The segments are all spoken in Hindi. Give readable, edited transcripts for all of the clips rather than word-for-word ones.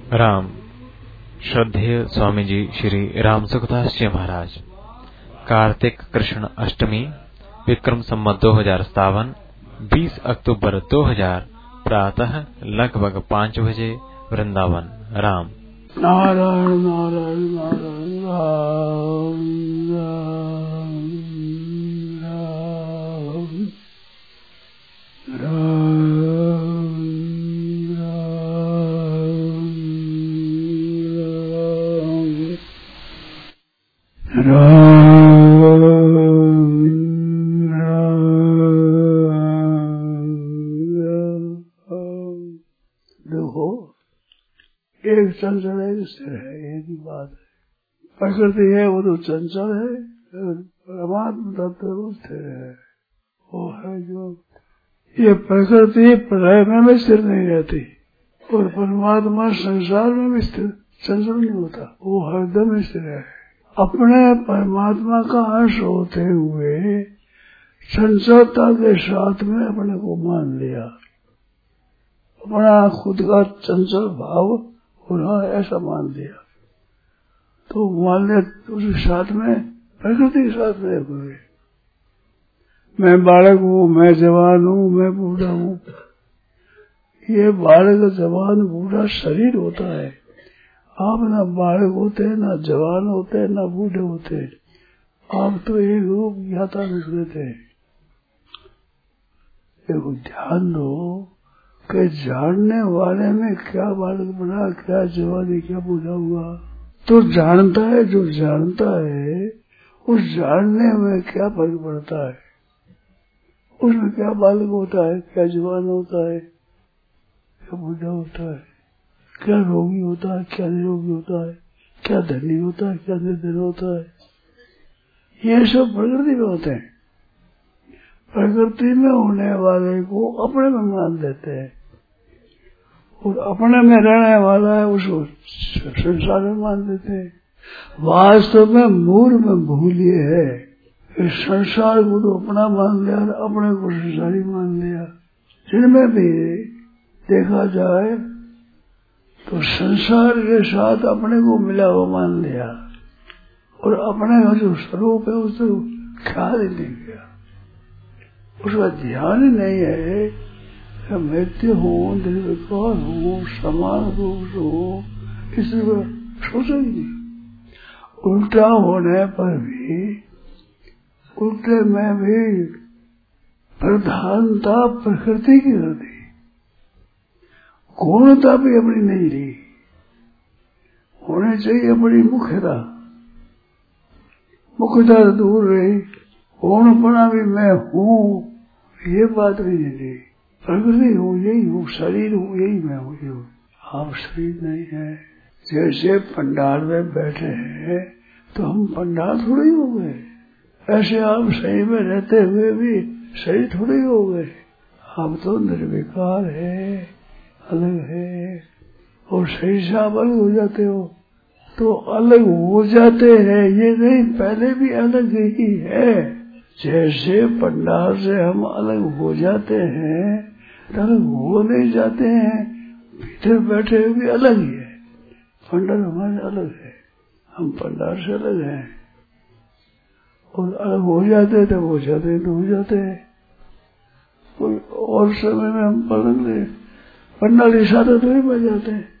राम। श्रद्धेय स्वामी जी श्री राम सुखदास जी महाराज। कार्तिक कृष्ण अष्टमी विक्रम संवत 2057 20 अक्टूबर 2000 प्रातः लगभग 5 बजे वृंदावन। राम। नारायण नारायण नारायण राम राम राम राम देखो, एक चंचल है, स्थिर है, एक ही बात है। प्रकृति है वो तो चंचल है, परमात्मा तत्व वो स्थिर है। वो है जो ये प्रकृति प्रलय में भी स्थिर नहीं रहती और परमात्मा संसार में भी स्थिर चंचल नहीं होता, वो हरदम स्थिर है। अपने परमात्मा का अंश होते हुए चंचलता के साथ में अपने को मान लिया, अपना खुद का चंचल भाव होना ऐसा मान लिया, तो मान लिया उसके साथ में प्रकृति के साथ में हुए। मैं बालक हूँ, मैं जवान हूँ, मैं बूढ़ा हूँ। ये बालक जवान बूढ़ा शरीर होता है। आप ना बालक होते, ना जवान होते, ना बूढ़े होते, आप तो एक रूप ज्ञाता निकले थे। देखो ध्यान दो कि जानने वाले में क्या बालक बना, क्या जवानी, क्या बूढ़ा हुआ। तो जानता है, जो जानता है उस जानने में क्या फर्क पड़ता है, उसमें क्या बालक होता है, क्या जवान होता है, क्या बूढ़ा होता है, क्या रोगी होता है, क्या निरोगी होता है, क्या धनी होता है, क्या निर्धन होता है। ये सब प्रकृति में होते हैं। प्रकृति में होने वाले को अपने में मान लेते हैं और अपने में रहने वाला है उसको संसार में मान लेते हैं। वास्तव में मूल में भूल ये है कि संसार को तो अपना मान लिया और अपने को संसारी मान लिया। जिनमें भी देखा जाए तो संसार के साथ अपने को मिला हुआ मान लिया और अपने का जो स्वरूप है उसको ख्याल ही नहीं किया, उसका ध्यान ही नहीं है कि मृत्यु हो, निर्विकार हो, समान रूप हो, किसी को सोचा ही नहीं। उल्टा होने पर भी उल्टे में भी प्रधानता प्रकृति की होती, गौणता भी अपनी नहीं रही। होने चाहिए बड़ी मुख्यता, मुख्यता दूर रही। गौणपना भी मैं हूँ ये बात भी नहीं रही। प्रकृति हूँ, यही हूँ, शरीर हूँ, यही मैं हूँ, ये हूँ। आप शरीर नहीं है। जैसे पंडाल में बैठे हैं तो हम पंडाल थोड़े ही हो गए, ऐसे आप सही में रहते हुए भी सही थोड़े ही हो गए। आप तो निर्विकार है, अलग है, और सही से आप अलग हो जाते हो तो अलग हो जाते हैं, ये नहीं पहले भी अलग ही है। जैसे पंडाल से हम अलग हो जाते हैं, अलग हो नहीं जाते हैं, भीतर बैठे हुए भी अलग ही है। पंडाल हमारे अलग है, हम पंडाल से अलग हैं, और अलग हो जाते तो हो जाते तो हो जाते हैं। कोई और समय में हम पंडाल के साथ तो ही बच जाते हैं।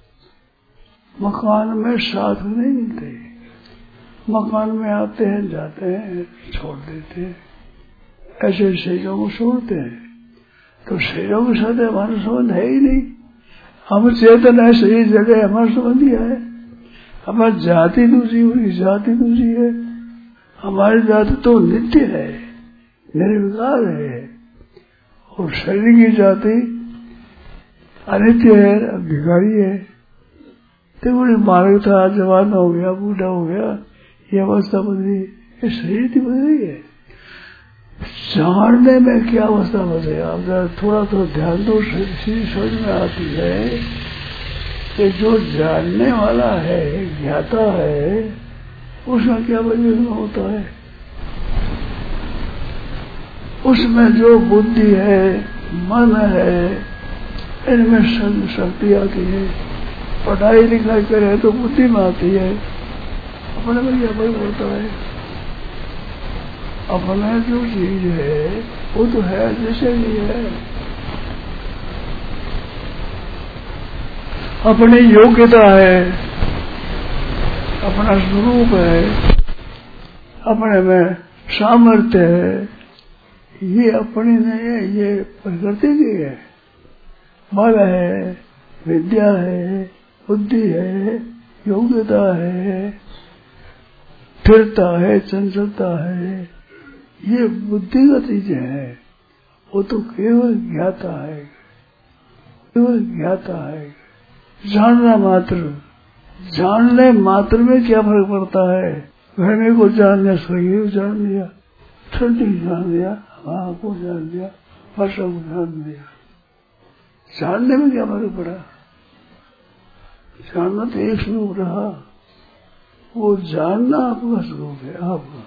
मकान में साथ नहीं मिलते, मकान में आते हैं, जाते हैं, छोड़ देते हैं, ऐसे शरीरों को छोड़ते हैं। तो शरीरों के साथ हमारा संबंध है ही नहीं। हम चेतन है, शरीर जगह हमारा संबंध ही है। हमारी जाति दूसरी, उनकी जाति दूसरी है। हमारी जाति तो नित्य है, निर्विकार है, और शरीर की जाति अनित्य है, अधिकारी है। तो बड़ी बालक था, जवान हो गया, बूढ़ा हो गया, ये अवस्था बदली, ये शरीर की बदली है। जानने में क्या अवस्था बदले, आप जरा थोड़ा तो ध्यान दो, शरीर समझ में आती है कि जो जानने वाला है, ज्ञाता है, उसमें क्या परिवर्तन होता है। उसमें जो बुद्धि है, मन है, इनमें शक्ति आती है, पढ़ाई लिखाई करे तो बुद्धि में आती है, अपने में क्या फर्क होता है? अपने जो चीज है वो तो है जैसे ही है, अपनी योग्यता है, अपना स्वरूप है, अपने में सामर्थ्य है, ये अपनी नहीं है, ये प्रकृति की है। बल है, विद्या है, बुद्धि है, योग्यता है, स्थिरता है, चंचलता है, ये बुद्धिगत चीजें हैं। वो तो केवल ज्ञाता है, केवल ज्ञाता है, जानना मात्र। जानने मात्र में क्या फर्क पड़ता है? घने को जान लिया, शरीर को जान लिया, ठंडी जान लिया, हवा को जान लिया, वर्षा को जान लिया, जानने में क्या फर्क पड़ा? जानना तो एक स्वरूप रहा, वो जानना आपका स्वरूप है। आपका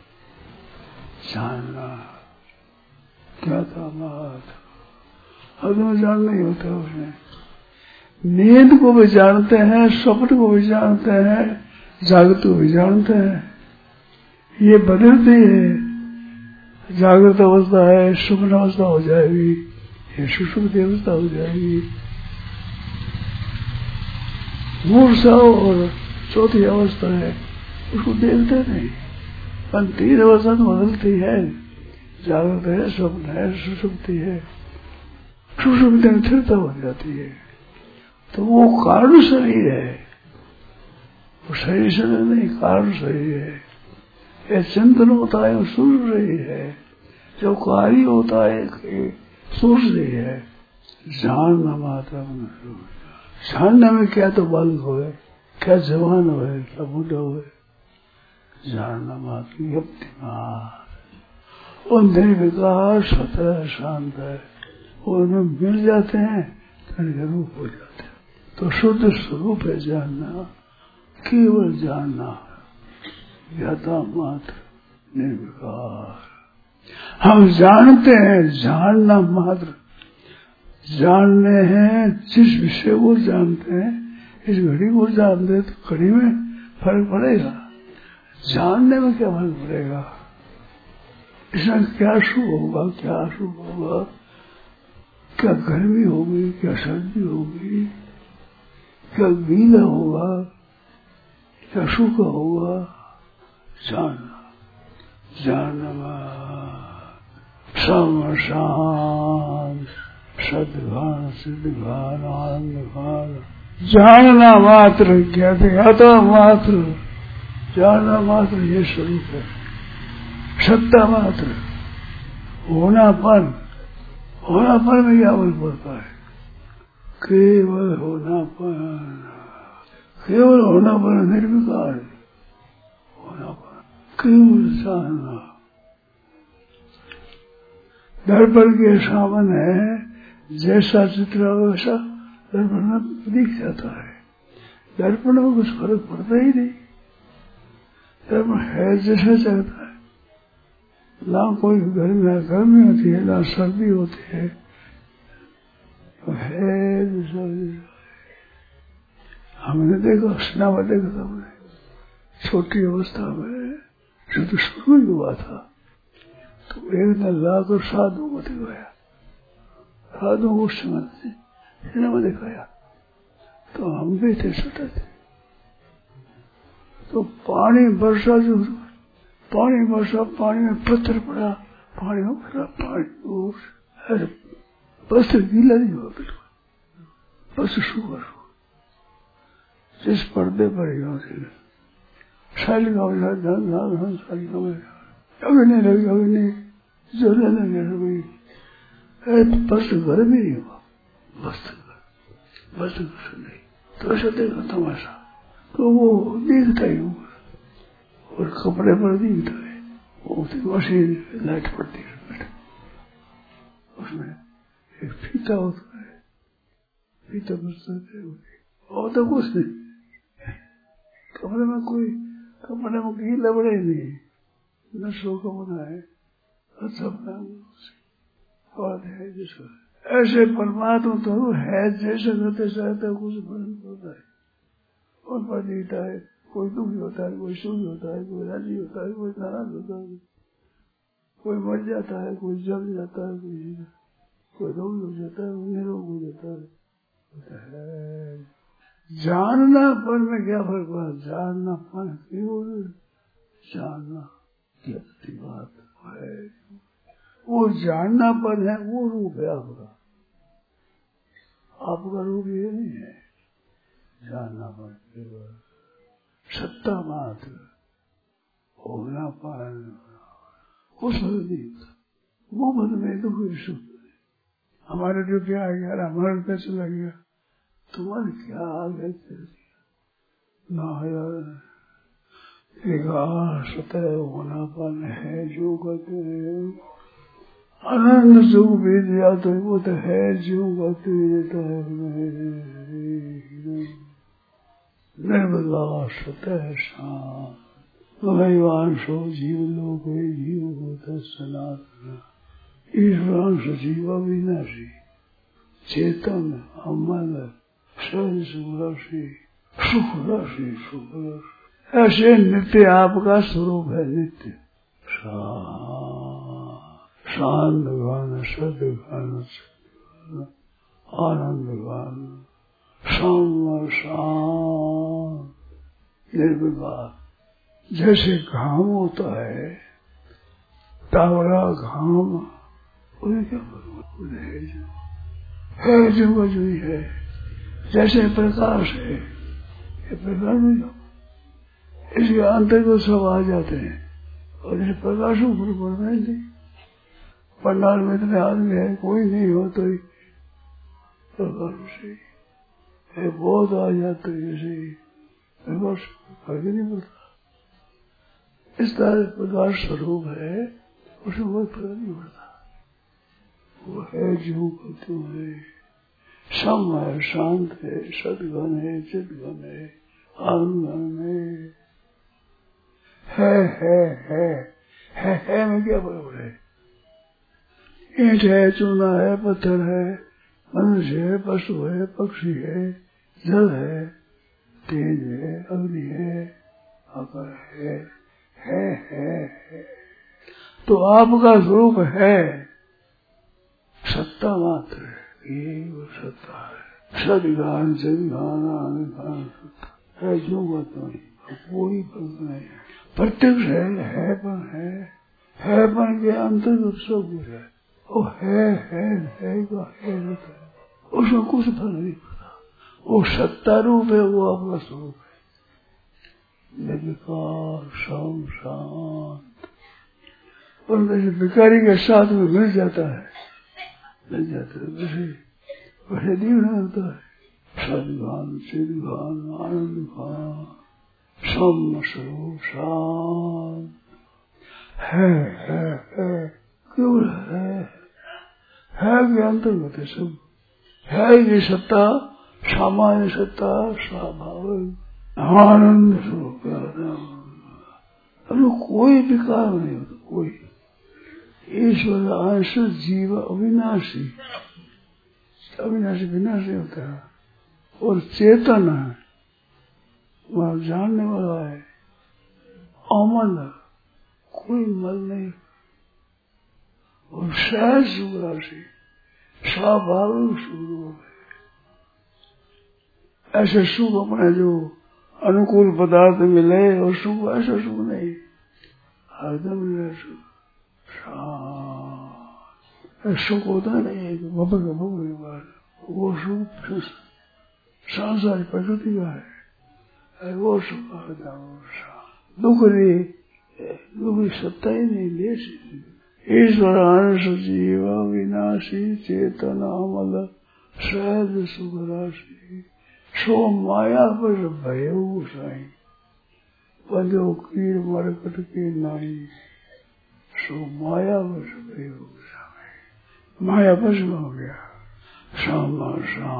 जानना क्या था बात, हमें जानना ही होता है। उसने नींद को भी जानते हैं, स्वप्न को भी जानते हैं, जागृत को भी जानते हैं। ये बदलती है, जागृत अवस्था है, स्वप्न अवस्था हो जाएगी, ये सुषुप्ति अवस्था हो जाएगी, मूर्छा और चौथी अवस्था है, उसको देखते नहीं। पर तीन अवस्था तो बदलती है, जागृत है, स्वप्न है, सुषुप्ति है, सुषुप्ति में स्थिरता हो जाती है। तो वो कारण शरीर है, वो शरीर शरीर नहीं, कारण शरीर है। ये चिंतन होता है वो सूर्य शरीर है, जो कार्य होता है सूर्य शरीर है। जानना मात्र, जानने में क्या तो बल होए, क्या जवान होए, क्या बूढ़ा होए, जानना मात्र युक्तिमान। वो निर्विकार स्वतः शांत है, वो उनमें मिल जाते हैं तो रूप हो जाते हैं। तो शुद्ध स्वरूप है जानना, केवल जानना, ज्ञाता मात्र निर्विकार। हम जानते हैं, जानना मात्र जानने हैं, जिस विषय को जानते हैं, इस घड़ी को जानते हैं तो घड़ी में फर्क पड़ेगा, जानने में क्या फर्क पड़ेगा? इसमें क्या शुभ होगा, क्या अशुभ होगा, क्या गर्मी होगी, क्या सर्दी होगी, क्या गीला होगा, क्या सूखा होगा, जानना, जानना सम शांत सदघान सिद्धघान आनंदघान, जानना मात्र, ज्ञाता मात्र, जानना मात्र ये स्वरूप है। सत्ता मात्र, होनापन, होनापन में क्या बल पड़ता है? केवल होनापन, केवल होनापन, निर्विकार होनापन, केवल जानना। दर्पण के सामने जैसा चित्र वैसा दर्पण में दिख जाता है, दर्पण में कुछ फर्क पड़ता ही नहीं, दर्पण है जैसा चाहता है, ना कोई गर्मी होती है, ना सर्दी होती है, तो है जैसा। हमने देखा, स्नाव देखा था हमने छोटी अवस्था में, जो तो शुरू ही हुआ था, तो एक ने लाकर साधु को दिखाया, साधु को उस समय सिनेमा दिखाया, तो हम भी थे, छोटे थे, तो पानी वर्षा जो पानी वर्षा, पानी में पत्थर पड़ा, पानी में पड़ा, पानी वस्त्र गीला नहीं हुआ, बिल्कुल वस्त्र सूखा सूखा, जिस पर्दे पर ही शालिका शालिका में अभी नहीं लगी, अभी नहीं जोने लगे, वस्त्र घर भी नहीं हुआ, वस्त्र नहीं, तो ऐसा देखा तमाशा, तो वो दिखता ही हुआ और कपड़े पर दिखता है, वो मशीन लाइट पड़ती है, उसमें एक फीता होता है, फीता बचता और तो कुछ नहीं, कपड़े में कोई, कपड़े में गीला बड़े नहीं, नशों का बना है, अच्छा बना है जिसको ऐसे परमात्मा तो है जैसे रहते सहते कुछ फर्क होता है और पर जीता है। कोई दुखी होता है, कोई सुखी होता है, कोई राजी होता है, कोई नाराज होता है, कोई मर जाता है, कोई जल जाता है, कोई रोग हो जाता है, कोई निरोग हो जाता है। जानना पर में क्या फर्क हुआ? जानना पर जानना की अपनी बात है। वो जानना पर है, वो रूप है आपका। आपका रूप ये नहीं है। जानना पर केवल सत्ता मात्र होना पान कुछ नहीं। वो मत में तो कोई सुख नहीं। हमारे जो क्या आ गया, हमारा रुपया चला गया, तुम्हारे क्या आ गया चल गया ना यार। एक सतह होना पान है जो कहते हैं आनंद जो भी दिया तो वो तो है जो कहते निर्मला सतह शांत भगवांशो जीव लोग जीव होता सनातन ईश्वरांश जीव अविनाशी चेतन अमल सहज सुराशि सुख राशि सुख राशि। ऐसे नित्य आपका स्वरूप है। नित्य शांत गान सत्य गान आनंद गान सम शांत निर्विवाद। जैसे घाम होता है, तावड़ा घाम, उन्हें क्या है जो ही है। जैसे प्रकाश है, ये प्रकाश नहीं, इसके अंतर को सब आ जाते हैं और इस प्रकाश ऊपर पड़ना ही नहीं। पंडाल में इतने आदमी है, कोई नहीं हो तो प्रकाश से बहुत आ जाते ऐसे प्रकाश फर्क नहीं पड़ता। इस तरह प्रकाश स्वरूप है, उसमें कोई फर्क नहीं पड़ता। वो है जो कहते हैं सम है, शांत है, सदगन है, चिदगन है, आनंद है में क्या बराबर है? ईंट है, चूना है, पत्थर है, मनुष्य है, पशु है, पक्षी है, जल है, तेज है, अग्नि है, आकाश है। तो आपका स्वरूप है सत्ता मात्र ये वो सत्ता है। सदगान सदगान आनंद सत्ता है जो बात नहीं, कोई फर्क नहीं है। प्रत्यक्ष है पर के अंतर्गत सब कुछ है। वो है उसमें कुछ फर्क नहीं पड़ता। वो सत्ता रूप है, वो आपका स्वरूप है। निर्विकार सम शांत। और जैसे भिखारी के साथ में मिल जाता है वैसे दीन होता है। सदगान सिद्धगान आनंद खान सम स्वरूप शांत है केवल है के अंतर्गत है सब। है ये सत्ता सामान्य सत्ता स्वाभाविक आनंद स्वरूप। अब कोई विकार नहीं होता, कोई ईश्वर अंश जीव अविनाशी विनाशी होता है और चेतन है, वह जानने वाला है, अमल है, कोई मल नहीं और सहज सुख राशि स्वाभाविक सुख है। ऐसे सुख अपने जो अनुकूल पदार्थ मिले और सुख ऐसा सुख नहीं, हरदम सुख सुख होता नहीं है बबल वो सुख सांसारिक प्रकृति का है, वो सुख दुख नहीं, दुख सत्ता ही नहीं ले सकती। ईश्वर अंश जीव विनाशी चेतन अमल सहज सुख राशि सो माया पर भयो साई बंदो कीड़ मरकट के नाई सो माया बस भयो साई। माया बस में हो गया शाम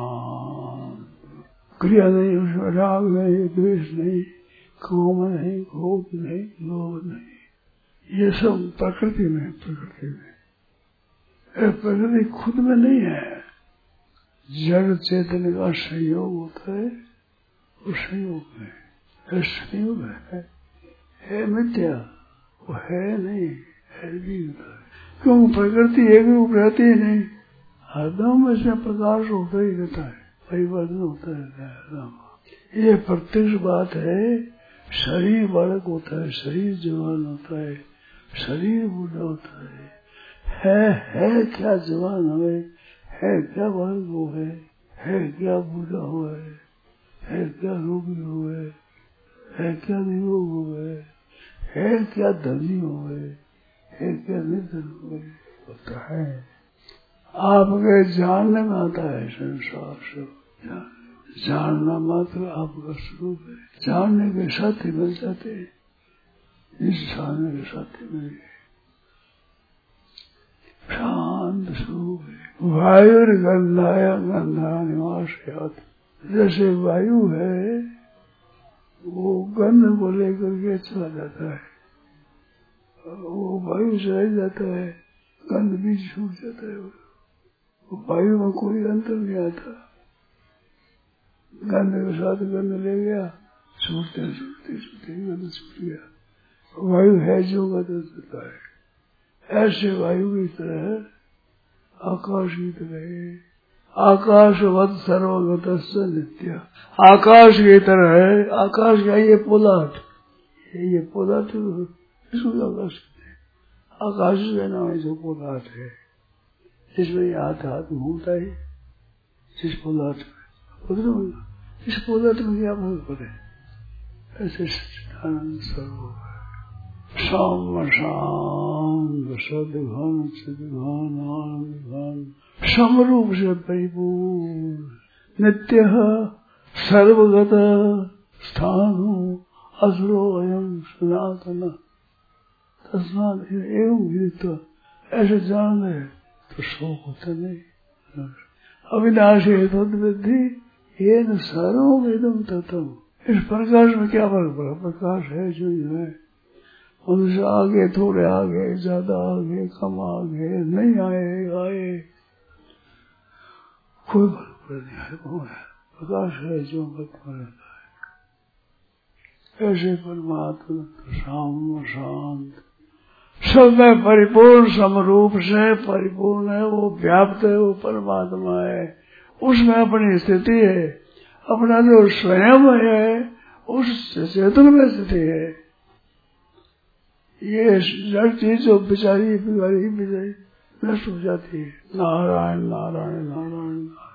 क्रिया नहीं, उसमें राग नहीं, द्वेष नहीं, काम नहीं, क्रोध नहीं, लोभ नहीं, ये सब प्रकृति में प्रकृति खुद में नहीं है, जड़ चेतन का संयोग होता है, वो संयोग है, संयोग है मिथ्या, वो है नहीं, है भी होता है। क्योंकि प्रकृति एक रूप रहती ही नहीं, हरदम इसमें प्रकाश होता ही रहता है, परिवर्तन होता रहता है हरदम। ये प्रत्यक्ष बात है। शरीर बालक होता है, शरीर जवान होता है, शरीर बूढ़ा होता है क्या जवान हुए, है क्या बालक हुए, है क्या बूढ़ा हुआ है क्या रोगी हुए, है क्या निरोग हुए, है क्या धनी हुए, है क्या निर्धन हुए, होता है। आपके जानने में आता है संसार सब, जानना मात्र आपका स्वरूप है। जानने के साथी मिल जाते हैं, इस जानने के साथी मिल गए, शांत स्वरूप है। वायु गंधाया गंधा निवास, जैसे वायु है वो गंध को लेकर के चला जाता है, वो वायु से रह जाता है, गंध भी छूट जाता है, वो वायु में कोई अंतर नहीं आता। गंध के साथ गंध ले गया, छूटते छूटते छूटते गंध छूट गया, वायु है जो गंध चलता है। ऐसे वायु की तरह आकाश की तरह, आकाशवत सर्वगत नित्य, आकाश की तरह है। आकाश का ये पोलाट, ये पोलाट इसको आकाश कहते हैं। आकाश का नाम जो पोलाट है, जिसमें हाथ हाथ घूमता है, जिस पोलाट में, इस पोलाट में क्या भूल पड़े, ऐसे सच्चिदानंद स्वरूप है। शाम शांत सदघन सदघन आनंद घन, समरूप से परिपूर्ण, नित्य सर्वगत स्थान असुरो अयम सनातन, तस्मात् एवं विदित्वा, ऐसे जान ले तो शोक होता नहीं। अविनाशी तद्विद्धि येन सर्वमिदं ततम्, इस प्रकाश में क्या फर्क पड़ा, प्रकाश है जो है, उनसे आगे थोड़े आगे, ज्यादा आगे, कम आगे, नहीं आए कोई फर्क नहीं है, वो है प्रकाश है जो बदमा रहता है। ऐसे परमात्मा शाम शांत सब में परिपूर्ण समरूप से परिपूर्ण है, वो व्याप्त है, वो परमात्मा है, उसमें अपनी स्थिति है, अपना जो स्वयं है उस चेतन में स्थिति है। ये जड़ चीज जो बिचारी बिगाड़ी बिचारी नष्ट हो जाती है। नारायण नारायण नारायण नारायण।